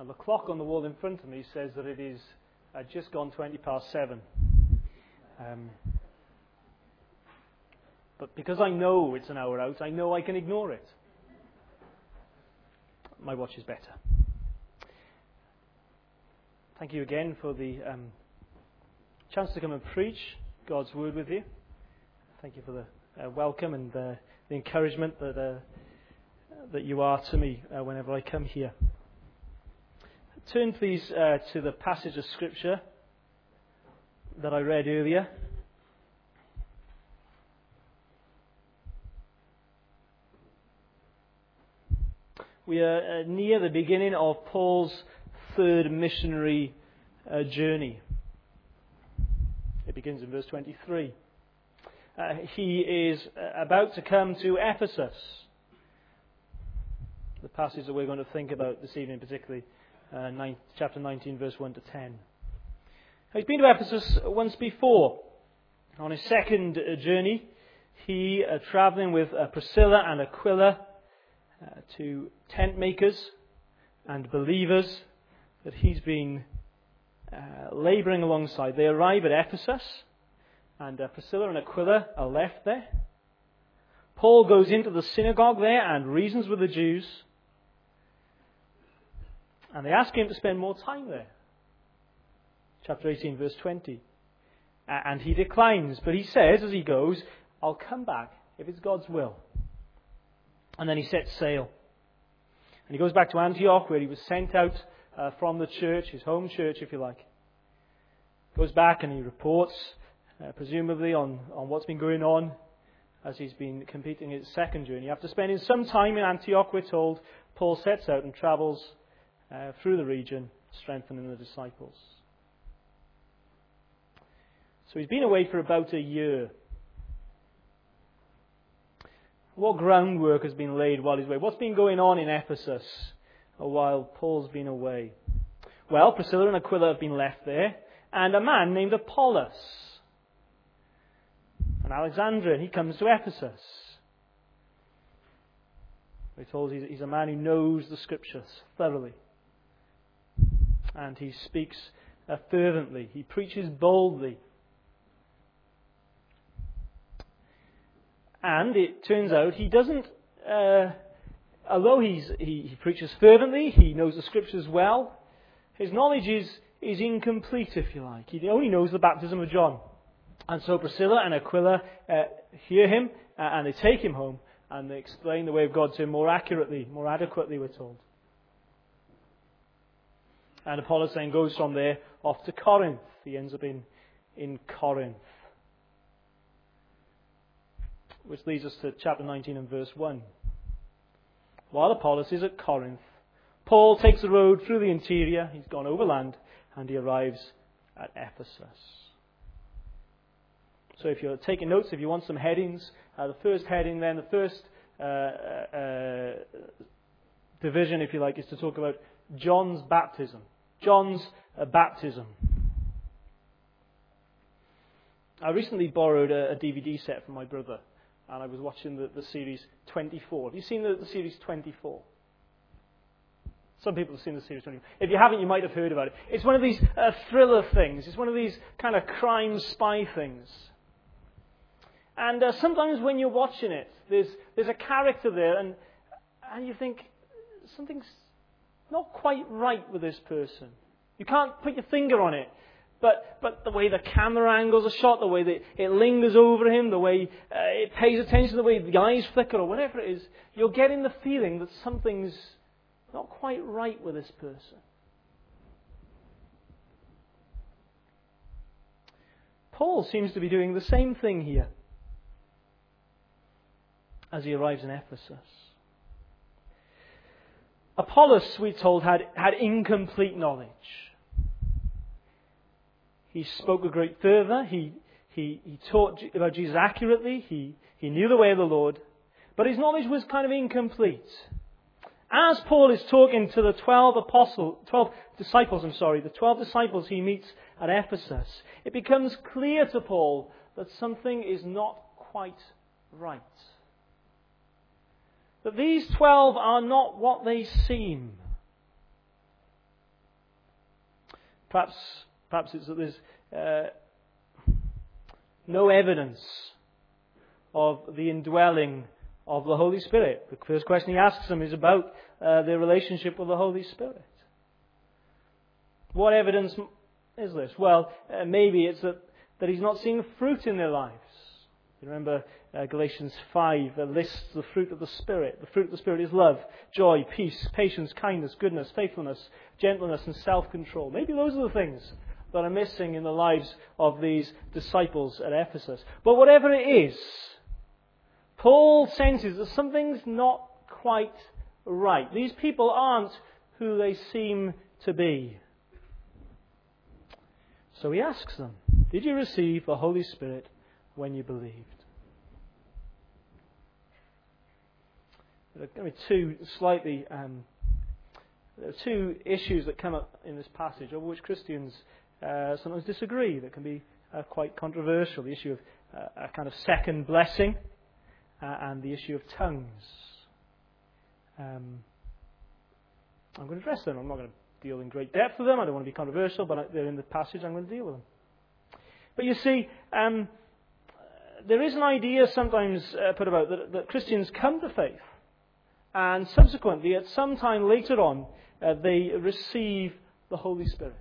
And the clock on the wall in front of me says that it is just gone 7:20. But because I know it's an hour out, I know I can ignore it. My watch is better. Thank you again for the chance to come and preach God's word with you. Thank you for the welcome and the encouragement that you are to me whenever I come here. Turn please to the passage of Scripture that I read earlier. We are near the beginning of Paul's third missionary journey. It begins in verse 23. He is about to come to Ephesus. The passage that we're going to think about this evening, particularly chapter 19, verse 1 to 10. He's been to Ephesus once before. On his second journey, he, travelling with Priscilla and Aquila, to tent makers and believers that he's been labouring alongside. They arrive at Ephesus, and Priscilla and Aquila are left there. Paul goes into the synagogue there and reasons with the Jews, and they ask him to spend more time there. Chapter 18, verse 20. And he declines, but he says as he goes, I'll come back if it's God's will. And then he sets sail. And he goes back to Antioch, where he was sent out from the church, his home church, if you like. Goes back and he reports, presumably, on what's been going on as he's been completing his second journey. After spending some time in Antioch, we're told, Paul sets out and travels through the region, strengthening the disciples. So he's been away for about a year. What groundwork has been laid while he's away? What's been going on in Ephesus while Paul's been away? Well, Priscilla and Aquila have been left there, and a man named Apollos, an Alexandrian, he comes to Ephesus. We're told he's a man who knows the Scriptures thoroughly, and he speaks fervently. He preaches boldly. And it turns out he doesn't, although he preaches fervently, he knows the Scriptures well, his knowledge is incomplete, if you like. He only knows the baptism of John. And so Priscilla and Aquila hear him, and they take him home, and they explain the way of God to him more accurately, more adequately, we're told. And Apollos then goes from there off to Corinth. He ends up in Corinth. Which leads us to chapter 19 and verse 1. While Apollos is at Corinth, Paul takes the road through the interior. He's gone overland, and he arrives at Ephesus. So if you're taking notes, if you want some headings, the first heading then, the first division, if you like, is to talk about John's baptism. John's baptism. I recently borrowed a DVD set from my brother, and I was watching the series 24. Have you seen the series 24? Some people have seen the series 24. If you haven't, you might have heard about it. It's one of these thriller things. It's one of these kind of crime spy things. And sometimes when you're watching it, there's a character there, and you think, something's not quite right with this person. You can't put your finger on it. But the way the camera angles are shot, the way that it lingers over him, the way it pays attention, the way the eyes flicker or whatever it is, you're getting the feeling that something's not quite right with this person. Paul seems to be doing the same thing here as he arrives in Ephesus. Apollos, we're told, had incomplete knowledge. He spoke with great fervour. He taught about Jesus accurately. He knew the way of the Lord. But his knowledge was kind of incomplete. As Paul is talking to the 12 disciples he meets at Ephesus, it becomes clear to Paul that something is not quite right. That these 12 are not what they seem. Perhaps it's that there's no evidence of the indwelling of the Holy Spirit. The first question he asks them is about their relationship with the Holy Spirit. What evidence is this? Well, maybe it's that he's not seeing fruit in their lives. You remember Galatians 5 lists the fruit of the Spirit. The fruit of the Spirit is love, joy, peace, patience, kindness, goodness, faithfulness, gentleness, and self-control. Maybe those are the things that are missing in the lives of these disciples at Ephesus. But whatever it is, Paul senses that something's not quite right. These people aren't who they seem to be. So he asks them, did you receive the Holy Spirit when you believed? There are two issues that come up in this passage over which Christians sometimes disagree, that can be quite controversial. The issue of a kind of second blessing and the issue of tongues. I'm going to address them. I'm not going to deal in great depth with them. I don't want to be controversial, but they're in the passage. I'm going to deal with them. But you see, there is an idea sometimes put about that Christians come to faith, and subsequently, at some time later on, they receive the Holy Spirit.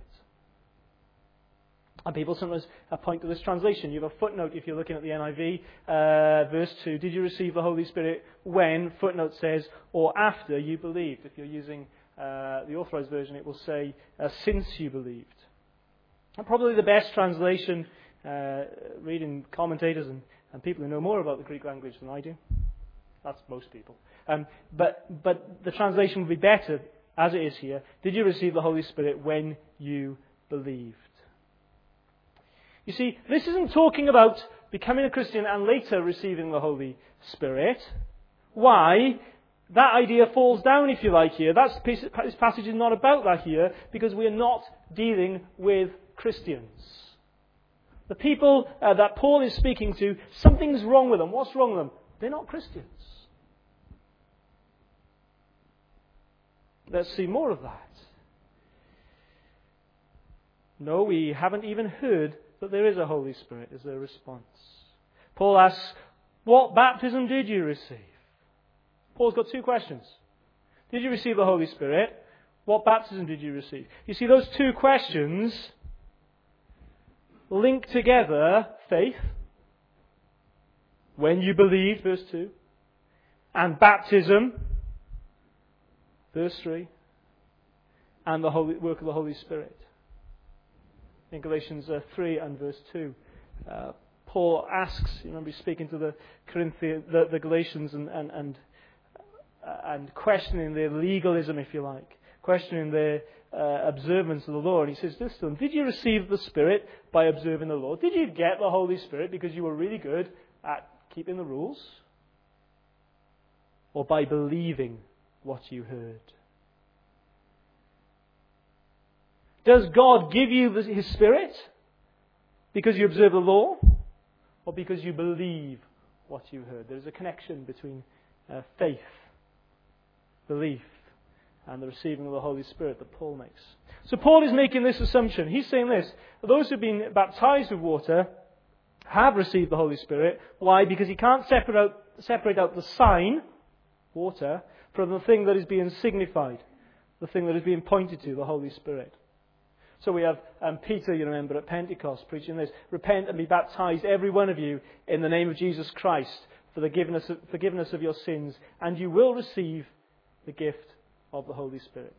And people sometimes point to this translation. You have a footnote if you're looking at the NIV, verse 2. Did you receive the Holy Spirit when, footnote says, or after you believed? If you're using the Authorized Version, it will say, since you believed. And probably the best translation, reading commentators and people who know more about the Greek language than I do. That's most people. But the translation would be better, as it is here. Did you receive the Holy Spirit when you believed? You see, this isn't talking about becoming a Christian and later receiving the Holy Spirit. Why? That idea falls down, if you like, here. This passage is not about that here, because we are not dealing with Christians. The people that Paul is speaking to, something's wrong with them. What's wrong with them? They're not Christians. Let's see more of that. No, we haven't even heard that there is a Holy Spirit, is their response. Paul asks, what baptism did you receive? Paul's got two questions. Did you receive the Holy Spirit? What baptism did you receive? You see, those two questions link together faith, when you believed, verse 2, and baptism, verse 3, and the work of the Holy Spirit. In Galatians 3 and verse 2, Paul asks, you remember he's speaking to the Galatians and questioning their legalism, if you like, questioning their observance of the law. And he says this to them, did you receive the Spirit by observing the law? Did you get the Holy Spirit because you were really good at keeping the rules? Or by believing what you heard? Does God give you His Spirit because you observe the law, or because you believe what you heard? There is a connection between faith, belief, and the receiving of the Holy Spirit that Paul makes. So Paul is making this assumption. He's saying this: those who have been baptized with water have received the Holy Spirit. Why? Because he can't separate out the sign, water, from the thing that is being signified, the thing that is being pointed to, the Holy Spirit. So we have Peter, you remember, at Pentecost preaching this: repent and be baptized, every one of you, in the name of Jesus Christ for the forgiveness of your sins, and you will receive the gift of the Holy Spirit.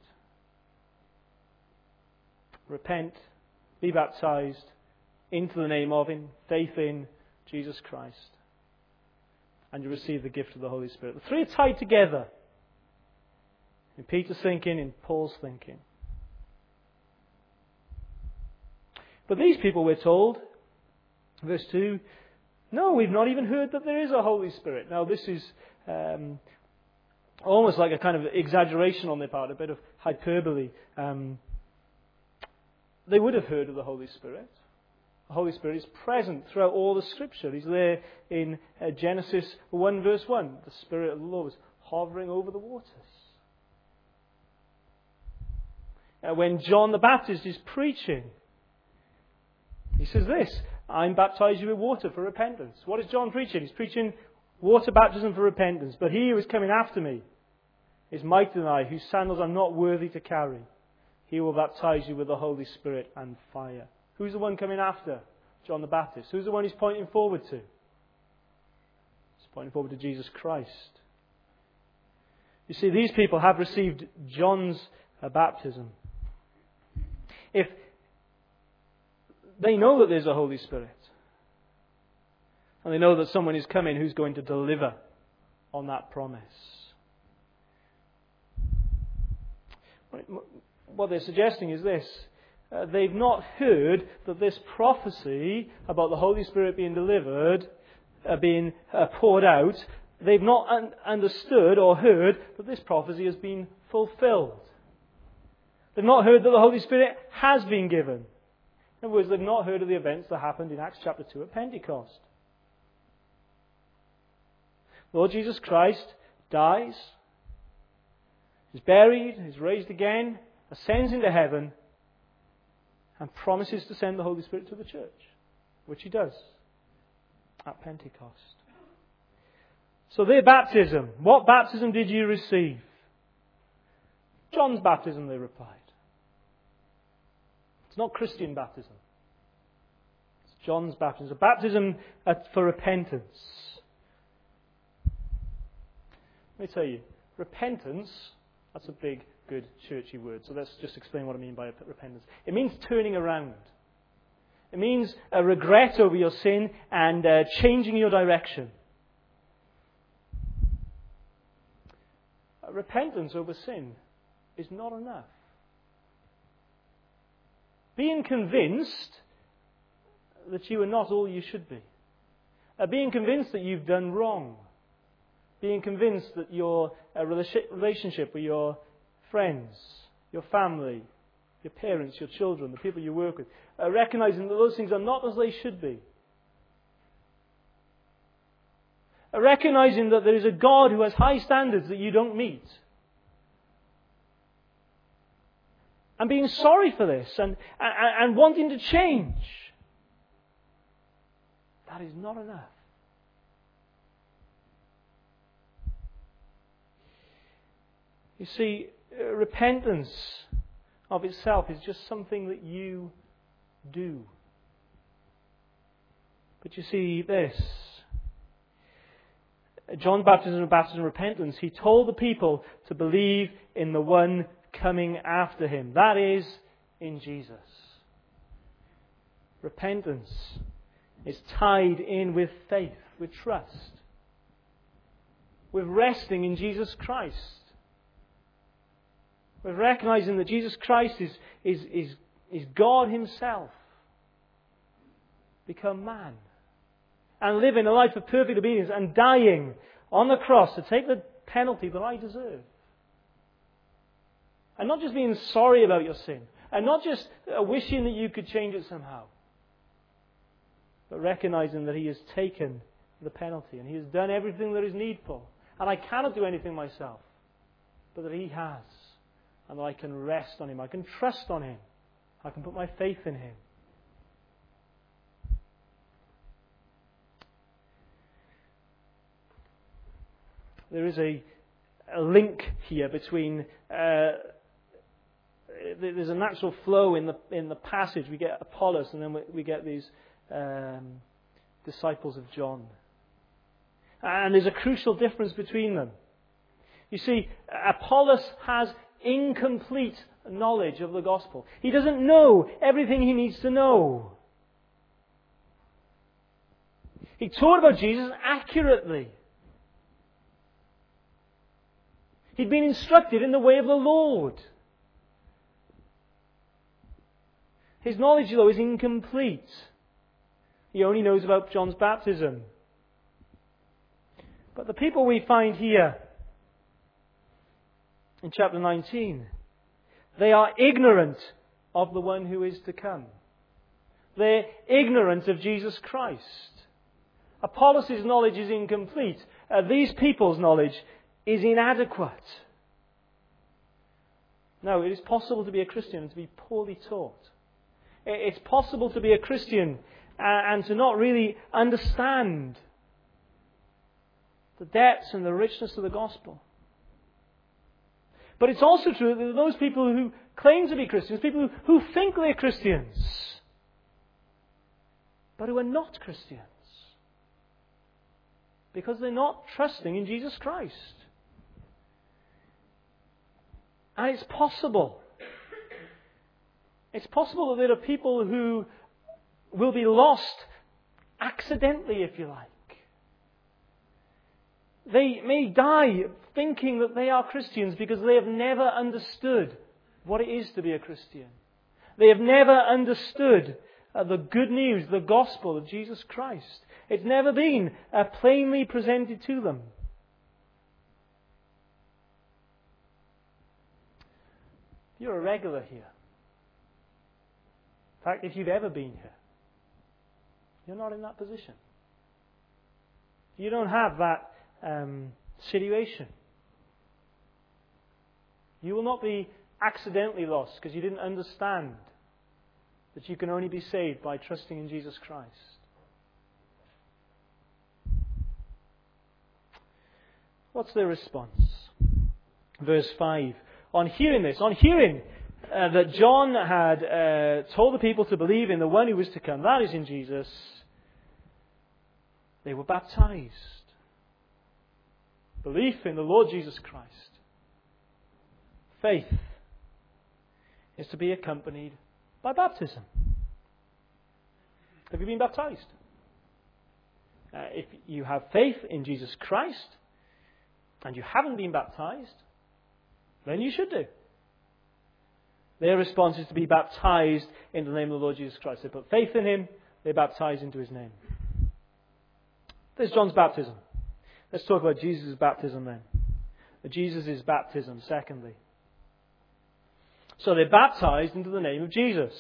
Repent, be baptized into the name of, in faith in Jesus Christ, and you receive the gift of the Holy Spirit. The three are tied together in Peter's thinking, in Paul's thinking. But these people, we're told, verse 2, no, we've not even heard that there is a Holy Spirit. Now, this is almost like a kind of exaggeration on their part, a bit of hyperbole. They would have heard of the Holy Spirit. The Holy Spirit is present throughout all the Scripture. He's there in Genesis 1, verse 1. The Spirit of the Lord was hovering over the waters. when John the Baptist is preaching. He says this, I'm baptize you with water for repentance. What is John preaching? He's preaching water baptism for repentance. But he who is coming after me is mightier than I, whose sandals I'm not worthy to carry. He will baptize you with the Holy Spirit and fire. Who's the one coming after John the Baptist? Who's the one he's pointing forward to? He's pointing forward to Jesus Christ. You see, these people have received John's baptism. If they know that there's a Holy Spirit, and they know that someone is coming who's going to deliver on that promise. What they're suggesting is this. They've not heard that this prophecy about the Holy Spirit being delivered, being poured out, they've not understood or heard that this prophecy has been fulfilled. They've not heard that the Holy Spirit has been given. In other words, they've not heard of the events that happened in Acts chapter 2 at Pentecost. Lord Jesus Christ dies, is buried, is raised again, ascends into heaven, and promises to send the Holy Spirit to the church, which he does at Pentecost. So their baptism, what baptism did you receive? John's baptism, they replied. It's not Christian baptism. It's John's baptism. A baptism for repentance. Let me tell you, repentance, that's a big, good, churchy word. So let's just explain what I mean by repentance. It means turning around. It means a regret over your sin and changing your direction. Repentance over sin is not enough. Being convinced that you are not all you should be. Being convinced that you've done wrong. Being convinced that your relationship with your friends, your family, your parents, your children, the people you work with, recognizing that those things are not as they should be. Recognizing that there is a God who has high standards that you don't meet. And being sorry for this and wanting to change. That is not enough. You see, repentance of itself is just something that you do. But you see this. John's baptism of repentance, he told the people to believe in the one coming after him. That is, in Jesus. Repentance is tied in with faith, with trust, with resting in Jesus Christ. With recognizing that Jesus Christ is God himself, become man, and living a life of perfect obedience and dying on the cross to take the penalty that I deserve. And not just being sorry about your sin, and not just wishing that you could change it somehow, but recognizing that he has taken the penalty and he has done everything that is needful. And I cannot do anything myself, but that he has. And that I can rest on him. I can trust on him. I can put my faith in him. There is a link here between. There's a natural flow in the passage. We get Apollos, and then we get these disciples of John. And there's a crucial difference between them. You see, Apollos has incomplete knowledge of the gospel. He doesn't know everything he needs to know. He taught about Jesus accurately. He'd been instructed in the way of the Lord. His knowledge, though, is incomplete. He only knows about John's baptism. But the people we find here in chapter 19, they are ignorant of the one who is to come. They're ignorant of Jesus Christ. Apollos' knowledge is incomplete. These people's knowledge is inadequate. No, it is possible to be a Christian and to be poorly taught. It's possible to be a Christian and to not really understand the depths and the richness of the gospel. But it's also true that those people who claim to be Christians, people who think they're Christians, but who are not Christians, because they're not trusting in Jesus Christ. And it's possible. It's possible that there are people who will be lost accidentally, if you like. They may die thinking that they are Christians because they have never understood what it is to be a Christian. They have never understood the good news, the gospel of Jesus Christ. It's never been plainly presented to them. You're a regular here. In fact, if you've ever been here, you're not in that position. You don't have that situation. You will not be accidentally lost because you didn't understand that you can only be saved by trusting in Jesus Christ. What's their response? Verse 5. On hearing this, that John had told the people to believe in the one who was to come, that is in Jesus, they were baptized. Belief in the Lord Jesus Christ. Faith is to be accompanied by baptism. Have you been baptized? If you have faith in Jesus Christ and you haven't been baptized, then you should do. Their response is to be baptized in the name of the Lord Jesus Christ. They put faith in Him, they baptize into His name. There's John's baptism. Let's talk about Jesus' baptism then. Jesus' baptism, secondly. So they're baptized into the name of Jesus.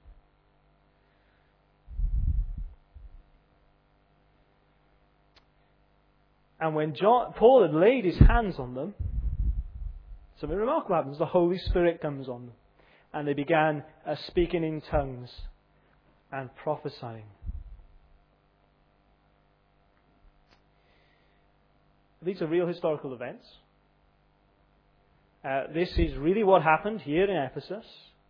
And when Paul had laid his hands on them, something remarkable happens. The Holy Spirit comes on them. And they began speaking in tongues and prophesying. These are real historical events. This is really what happened here in Ephesus.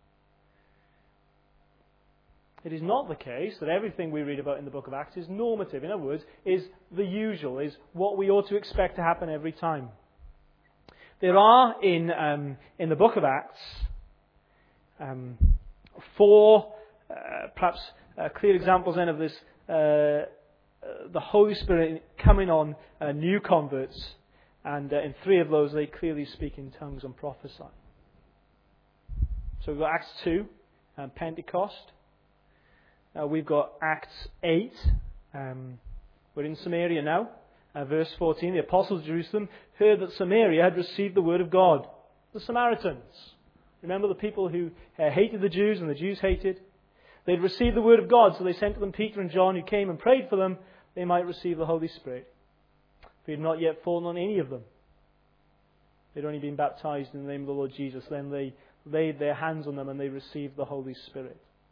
It is not the case that everything we read about in the book of Acts is normative. In other words, is the usual, is what we ought to expect to happen every time. There are in the book of Acts four perhaps clear examples then of this, the Holy Spirit coming on new converts, and in three of those they clearly speak in tongues and prophesy. So we've got Acts 2, Pentecost. We've got Acts 8. We're in Samaria now. Verse 14, the apostles of Jerusalem heard that Samaria had received the word of God. The Samaritans. Remember the people who hated the Jews and the Jews hated? They'd received the word of God, so they sent to them Peter and John, who came and prayed for them they might receive the Holy Spirit. For it had not yet fallen on any of them. They'd only been baptized in the name of the Lord Jesus. Then they laid their hands on them and they received the Holy Spirit.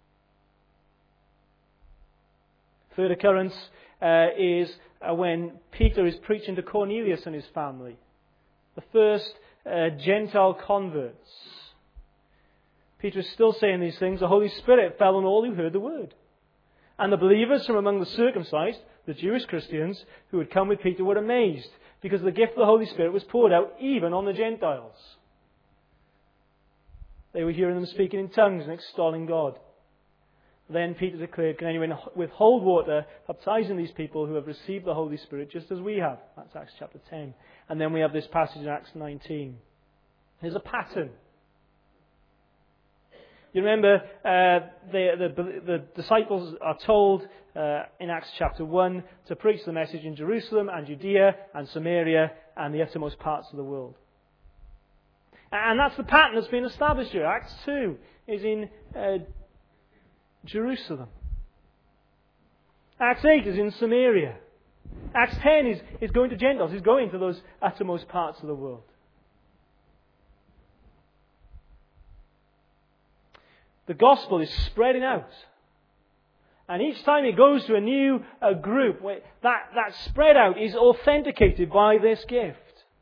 Third occurrence is when Peter is preaching to Cornelius and his family. The first Gentile converts. Peter is still saying these things. The Holy Spirit fell on all who heard the word. And the believers from among the circumcised, the Jewish Christians who had come with Peter, were amazed because the gift of the Holy Spirit was poured out even on the Gentiles. They were hearing them speaking in tongues and extolling God. Then Peter declared, can anyone withhold water, baptizing these people who have received the Holy Spirit just as we have? That's Acts chapter 10. And then we have this passage in Acts 19. There's a pattern. You remember the disciples are told in Acts chapter 1 to preach the message in Jerusalem and Judea and Samaria and the uttermost parts of the world. And that's the pattern that's been established here. Acts 2 is in Jerusalem. Acts 8 is in Samaria. Acts 10 is going to Gentiles. He's going to those uttermost parts of the world. the gospel is spreading out. And each time it goes to a new group, that spread out is authenticated by this gift.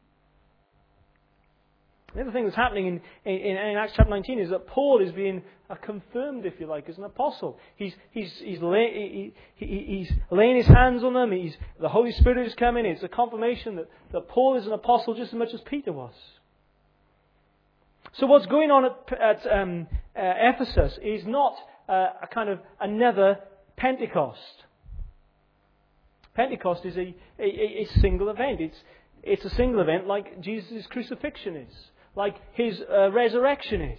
The other thing that's happening in Acts chapter 19 is that Paul is being confirmed, if you like, as an apostle. He's laying his hands on them. The Holy Spirit is coming. It's a confirmation that Paul is an apostle just as much as Peter was. So what's going on at Ephesus is not a kind of another Pentecost. Pentecost is a single event. It's a single event like Jesus' crucifixion is, like His resurrection is.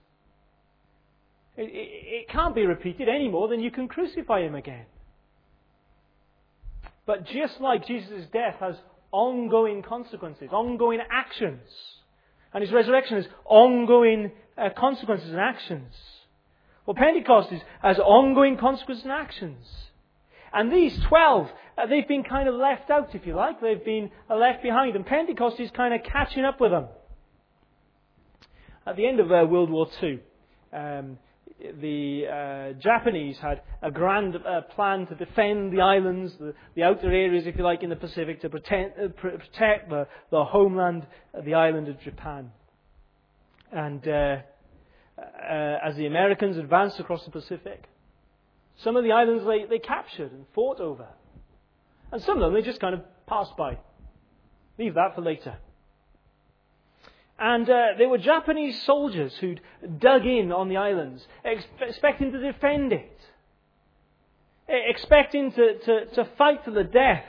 It can't be repeated any more than you can crucify Him again. But just like Jesus' death has ongoing consequences, ongoing actions, and His resurrection has ongoing consequences and actions, well, Pentecost has ongoing consequences and actions. And these 12, they've been kind of left out, if you like. They've been left behind. And Pentecost is kind of catching up with them. At the end of World War II, the Japanese had a grand plan to defend the islands, the outer areas, if you like, in the Pacific, to protect the homeland, the island of Japan. And as the Americans advanced across the Pacific, some of the islands they captured and fought over. And some of them they just kind of passed by. Leave that for later. And there were Japanese soldiers who'd dug in on the islands, expecting to defend it. Expecting to fight to the death.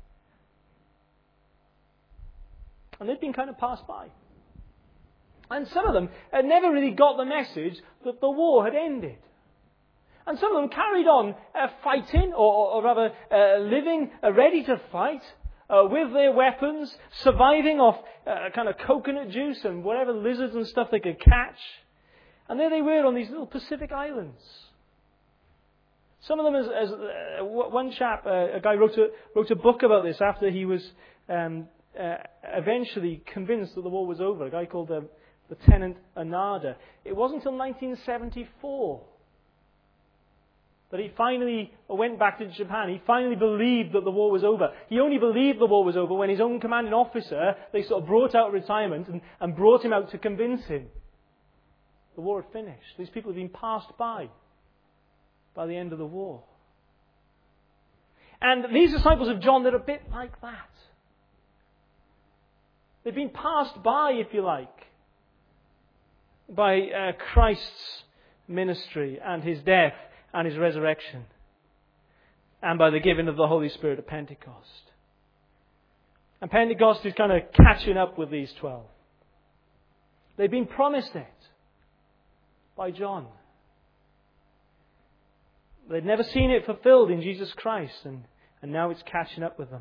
And they'd been kind of passed by. And some of them had never really got the message that the war had ended. And some of them carried on fighting, or rather living ready to fight with their weapons, surviving off kind of coconut juice and whatever lizards and stuff they could catch. And there they were on these little Pacific islands. Some of them, as one chap, a guy wrote a book about this after he was eventually convinced that the war was over. A guy called Lieutenant Anada. It wasn't until 1974 that he finally went back to Japan. He finally believed that the war was over. He only believed the war was over when his own commanding officer, they sort of brought out of retirement and brought him out to convince him the war had finished. These people had been passed by the end of the war. And these disciples of John, they're a bit like that. They've been passed by, if you like, by Christ's ministry and His death and His resurrection, and by the giving of the Holy Spirit at Pentecost. And Pentecost is kind of catching up with these 12. They've been promised it by John. They'd never seen it fulfilled in Jesus Christ, and now it's catching up with them.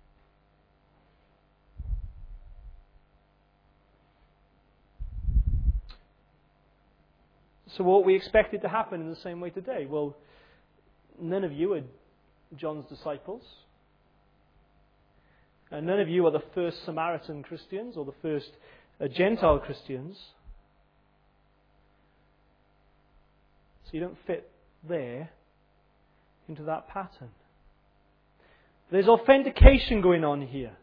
So what we expected to happen in the same way today? Well, none of you are John's disciples. And none of you are the first Samaritan Christians or the first Gentile Christians. So you don't fit there into that pattern. There's authentication going on here.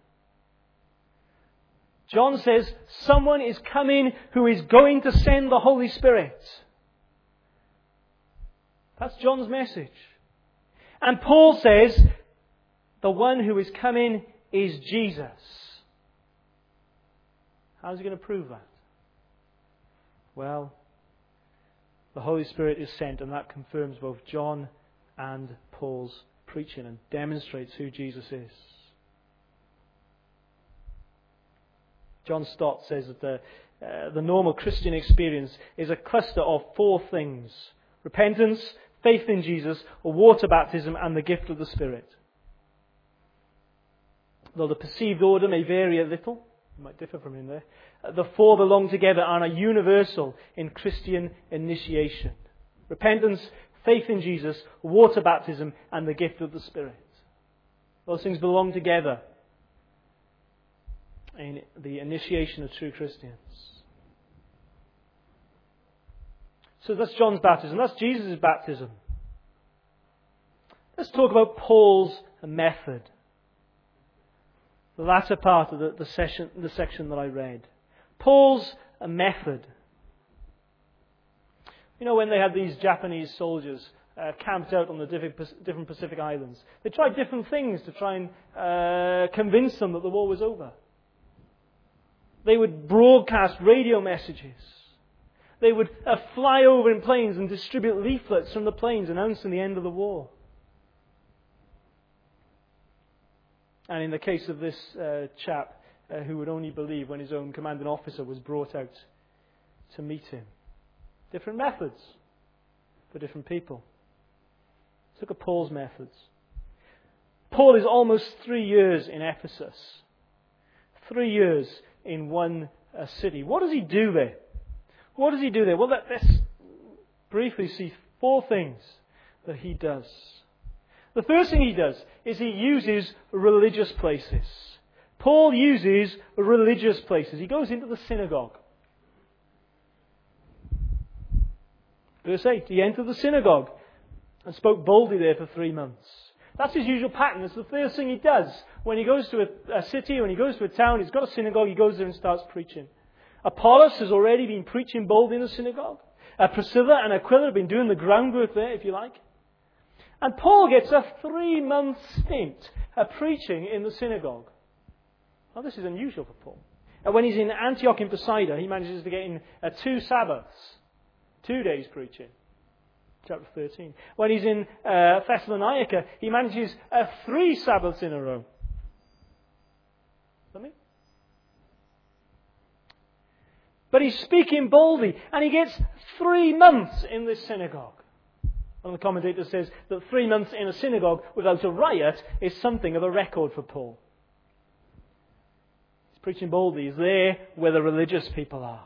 John says someone is coming who is going to send the Holy Spirit. That's John's message. And Paul says the one who is coming is Jesus. How's he going to prove that? Well, the Holy Spirit is sent, and that confirms both John and Paul's preaching and demonstrates who Jesus is. John Stott says that the normal Christian experience is a cluster of 4 things: repentance, faith in Jesus, water baptism, and the gift of the Spirit. Though the perceived order may vary a little, it might differ from in there, the 4 belong together and are universal in Christian initiation. Repentance, faith in Jesus, water baptism, and the gift of the Spirit. Those things belong together in the initiation of true Christians. So that's John's baptism. That's Jesus' baptism. Let's talk about Paul's method. The latter part of the section that I read. Paul's method. You know, when they had these Japanese soldiers camped out on the different Pacific islands, they tried different things to try and convince them that the war was over. They would broadcast radio messages. They would fly over in planes and distribute leaflets from the planes announcing the end of the war. And in the case of this chap who would only believe when his own commanding officer was brought out to meet him. Different methods for different people. Let's look at Paul's methods. Paul is almost 3 years in Ephesus. 3 years in one city. What does he do there? What does he do there? Well, let's briefly see 4 things that he does. The first thing he does is he uses religious places. Paul uses religious places. He goes into the synagogue. Verse 8, he entered the synagogue and spoke boldly there for 3 months. That's his usual pattern. It's the first thing he does. When he goes to a city, when he goes to a town, he's got a synagogue, he goes there and starts preaching. Apollos has already been preaching boldly in the synagogue. Priscilla and Aquila have been doing the groundwork there, if you like. And Paul gets a 3-month stint preaching in the synagogue. Now, this is unusual for Paul. And when he's in Antioch in Pisidia, he manages to get in 2 Sabbaths. 2 days preaching. Chapter 13. When he's in Thessalonica, he manages 3 Sabbaths in a row. But he's speaking boldly, and he gets 3 months in this synagogue. One of the commentators says that 3 months in a synagogue without a riot is something of a record for Paul. He's preaching boldly. He's there where the religious people are.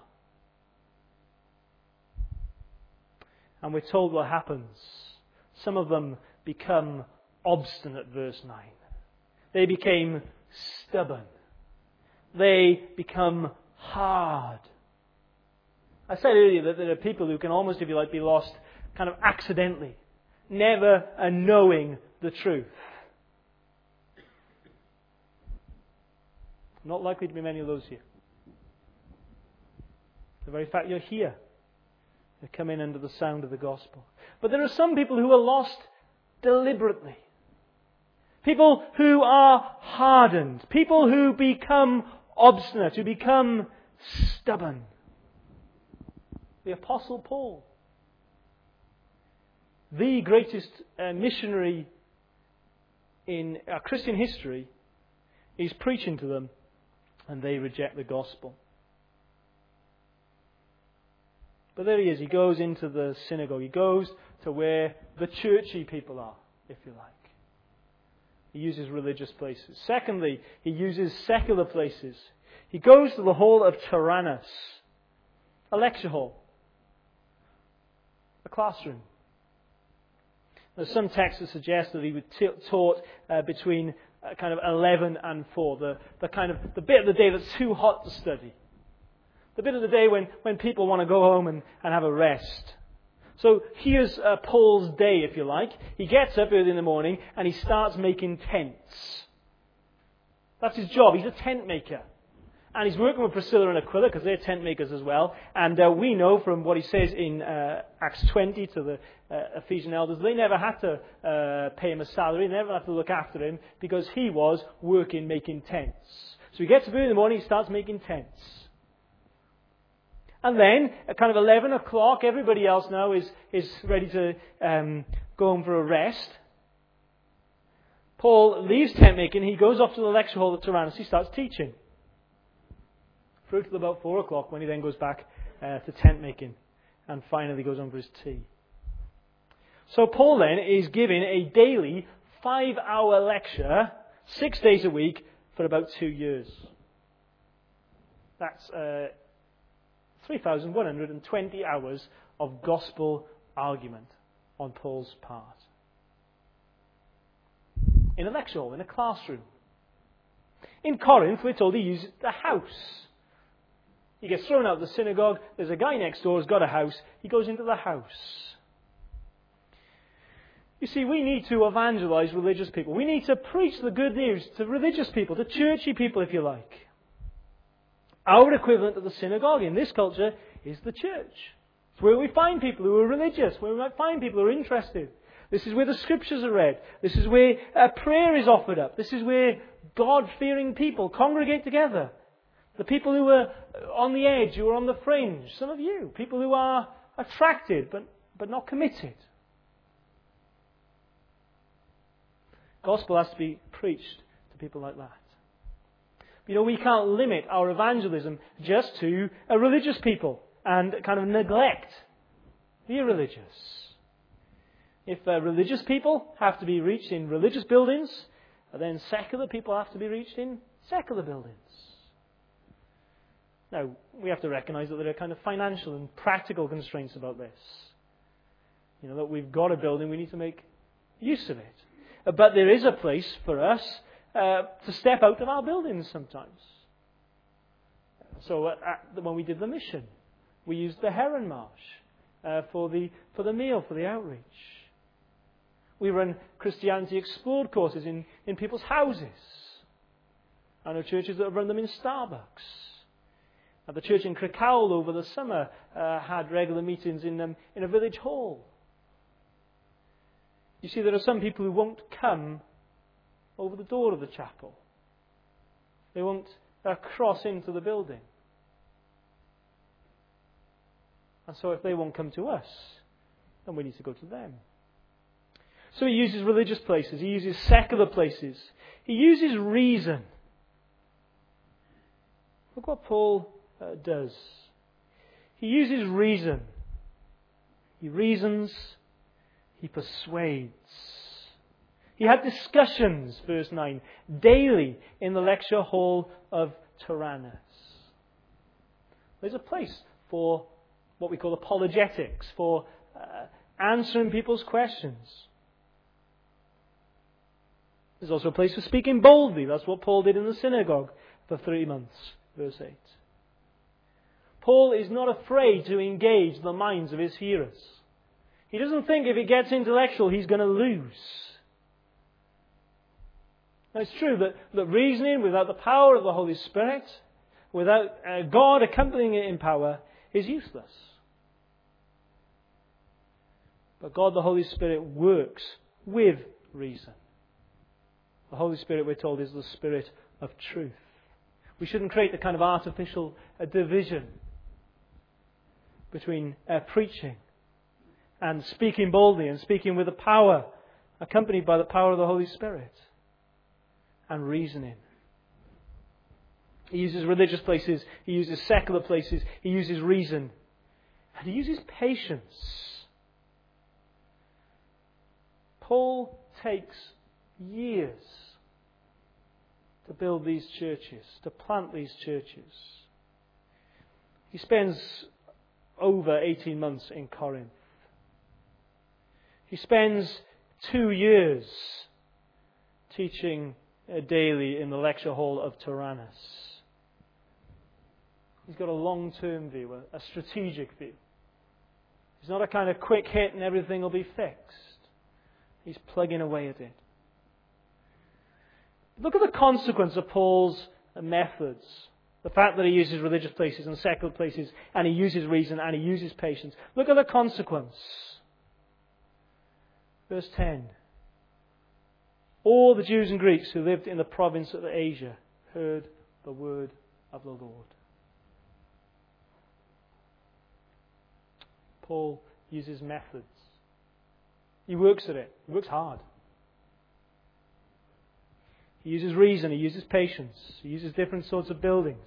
And we're told what happens. Some of them become obstinate, verse 9. They became stubborn. They become hard. I said earlier that there are people who can almost, if you like, be lost kind of accidentally, never knowing the truth. Not likely to be many of those here. The very fact you're here, you come in under the sound of the gospel. But there are some people who are lost deliberately. People who are hardened. People who become obstinate, who become stubborn. The Apostle Paul, the greatest missionary in Christian history, is preaching to them and they reject the gospel. But there he is. He goes into the synagogue. He goes to where the churchy people are, if you like. He uses religious places. Secondly, he uses secular places. He goes to the hall of Tyrannus, a lecture hall, a classroom. There's some texts that suggest that he was taught between kind of 11 and 4, the bit of the day that's too hot to study. The bit of the day when people want to go home and have a rest. So here's Paul's day, if you like. He gets up early in the morning and he starts making tents. That's his job. He's a tent maker. And he's working with Priscilla and Aquila because they're tent makers as well. And we know from what he says in Acts 20 to the Ephesian elders, they never had to pay him a salary. They never had to look after him because he was working making tents. So he gets up early in the morning, he starts making tents. And then, at kind of 11 o'clock, everybody else now is ready to go home for a rest. Paul leaves tent making, he goes off to the lecture hall at Tyrannus, he starts teaching. Through till about 4 o'clock when he then goes back to tent making and finally goes on for his tea. So Paul then is giving a daily 5-hour lecture, 6 days a week, for about 2 years. That's 3,120 hours of gospel argument on Paul's part. In a lecture hall, in a classroom. In Corinth, we're told he used the house. He gets thrown out of the synagogue. There's a guy next door who's got a house. He goes into the house. You see, we need to evangelize religious people. We need to preach the good news to religious people, to churchy people, if you like. Our equivalent of the synagogue in this culture is the church. It's where we find people who are religious, where we might find people who are interested. This is where the scriptures are read. This is where prayer is offered up. This is where God-fearing people congregate together. The people who are on the edge, who are on the fringe. Some of you, people who are attracted but not committed. Gospel has to be preached to people like that. You know, we can't limit our evangelism just to religious people and kind of neglect the irreligious. If religious people have to be reached in religious buildings, then secular people have to be reached in secular buildings. Now, we have to recognize that there are kind of financial and practical constraints about this. You know, that we've got a building, we need to make use of it. But there is a place for us to step out of our buildings sometimes. So when we did the mission, we used the Heron Marsh for the meal, for the outreach. We run Christianity Explored courses in people's houses. I know churches that have run them in Starbucks. The church in Crickhowell over the summer had regular meetings in a village hall. You see, there are some people who won't come over the door of the chapel. They won't cross into the building. And so if they won't come to us, then we need to go to them. So he uses religious places. He uses secular places. He uses reason. Look what Paul does. He uses reason. He reasons. He persuades. He had discussions, verse 9, daily in the lecture hall of Tyrannus. There's a place for what we call apologetics, for answering people's questions. There's also a place for speaking boldly. That's what Paul did in the synagogue for 3 months, verse 8. Paul is not afraid to engage the minds of his hearers. He doesn't think if he gets intellectual he's going to lose. Now, it's true that reasoning without the power of the Holy Spirit, without God accompanying it in power, is useless. But God, the Holy Spirit, works with reason. The Holy Spirit, we're told, is the Spirit of truth. We shouldn't create the kind of artificial division between preaching and speaking boldly and speaking with the power, accompanied by the power of the Holy Spirit, and reasoning. He uses religious places, he uses secular places, he uses reason, and he uses patience. Paul takes years to build these churches, to plant these churches. He spends over 18 months in Corinth. He spends 2 years teaching daily in the lecture hall of Tyrannus. He's got a long-term view, a strategic view. He's not a kind of quick hit and everything will be fixed. He's plugging away at it. Look at the consequence of Paul's methods. The fact that he uses religious places and secular places, and he uses reason and he uses patience. Look at the consequence. Verse 10. All the Jews and Greeks who lived in the province of Asia heard the word of the Lord. Paul uses methods. He works at it. He works hard. He uses reason. He uses patience. He uses different sorts of buildings.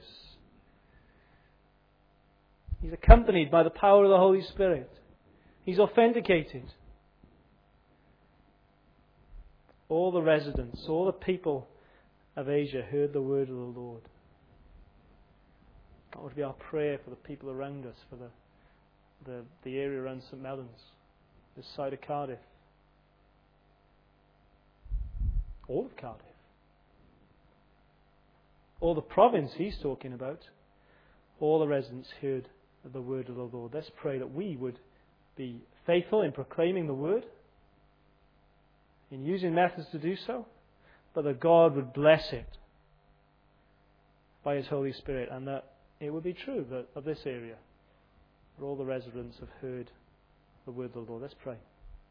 He's accompanied by the power of the Holy Spirit. He's authenticated. All the residents, all the people of Asia heard the word of the Lord. That would be our prayer for the people around us, for the area around St. Mellons, this side of Cardiff. All of Cardiff. All the province he's talking about. all the residents heard the word of the Lord. Let's pray that we would be faithful in proclaiming the word, in using methods to do so, but that God would bless it by His Holy Spirit, and that it would be true that of this area, that all the residents have heard the word of the Lord. Let's pray.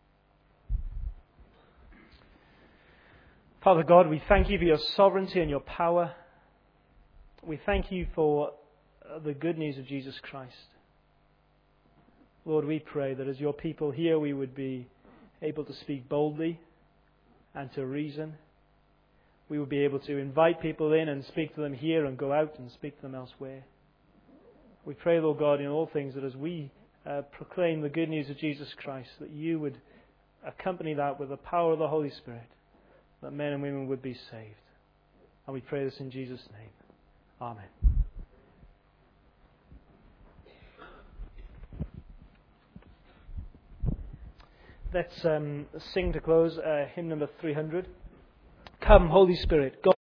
Father God, we thank you for your sovereignty and your power. We thank you for the good news of Jesus Christ. Lord, we pray that as your people here, we would be able to speak boldly and to reason. We would be able to invite people in and speak to them here and go out and speak to them elsewhere. We pray, Lord God, in all things that as we proclaim the good news of Jesus Christ, that you would accompany that with the power of the Holy Spirit, that men and women would be saved. And we pray this in Jesus' name. Amen. Let's sing to close hymn number 300. Come, Holy Spirit, God.